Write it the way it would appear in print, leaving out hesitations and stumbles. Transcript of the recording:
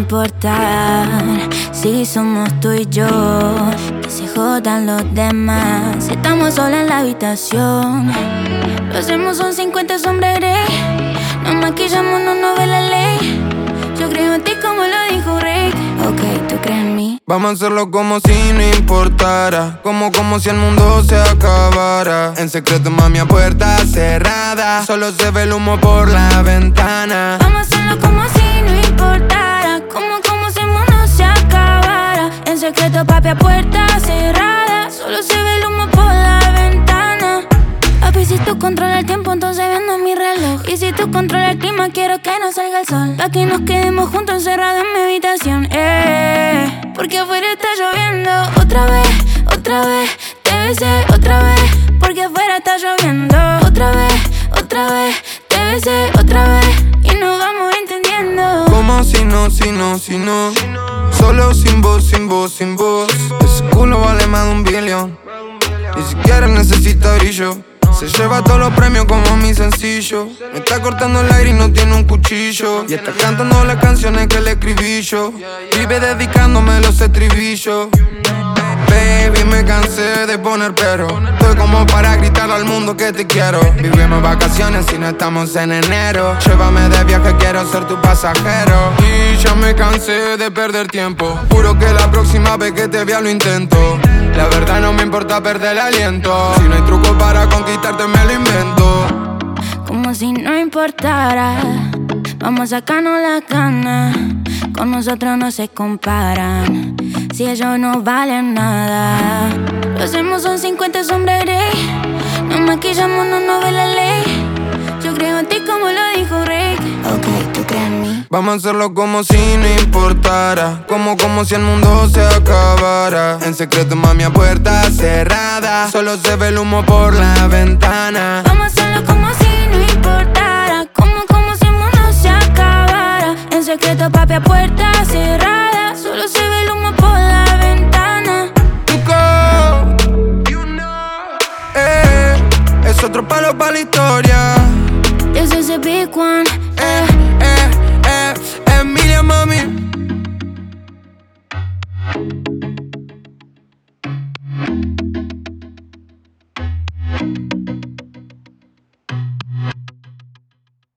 importar si somos tú y yo, que se jodan los demás. Si estamos solos en la habitación, lo hacemos son 50 sombras grey. Nos maquillamos, no nos ve la ley. Yo creo en ti como lo dijo Rick. Ok, ¿tú crees en mí? Vamos a hacerlo como si no importara, como si el mundo se acabara. En secreto, mami, a puerta cerrada, solo se ve el humo por la ventana. Vamos a hacerlo como si no importara, como si el mundo se acabara. En secreto, papi, a puerta cerrada, solo se ve el humo por la ventana. Papi, si tú controlas el tiempo, entonces vendo mi reloj. Y si tú controlas el clima, quiero que no salga el sol, pa' que nos quedemos juntos encerrados en mi habitación, porque afuera está lloviendo. Otra vez, te besé otra vez, porque afuera está lloviendo. Otra vez, te besé otra vez, y nos vamos entendiendo. Como si no, solo sin voz. Ese culo vale más de 1 billón, ni siquiera necesita brillo. Se lleva todos los premios como mi sencillo. Me está cortando el aire y no tiene un cuchillo. Y está cantando las canciones que le escribí yo. Vive dedicándome los estribillos. Baby, me cansé de poner pero. Estoy como para gritar al mundo que te quiero. Vivimos vacaciones y no estamos en enero. Llévame de viaje, quiero ser tu pasajero. Y ya me cansé de perder tiempo. Juro que la próxima vez que te vea lo intento. La verdad no me importa perder el aliento. Si no hay truco para conquistarte me lo invento. Como si no importara, vamos a sacarnos la cana. Con nosotros no se comparan, si ellos no valen nada. Lo hacemos son 50 sombras grey. Nos maquillamos, no nos ve la ley. Yo creo en ti como lo dijo Rick. Ok, ¿tú crees en mí? Vamos a hacerlo como si no importara, como si el mundo se acabara. En secreto, mami, a puerta cerrada, solo se ve el humo por la ventana. Vamos a hacerlo como si no importara, como si el mundo se acabara. En secreto, papi, a puerta cerrada, solo se ve el humo por la ventana. Es otro palo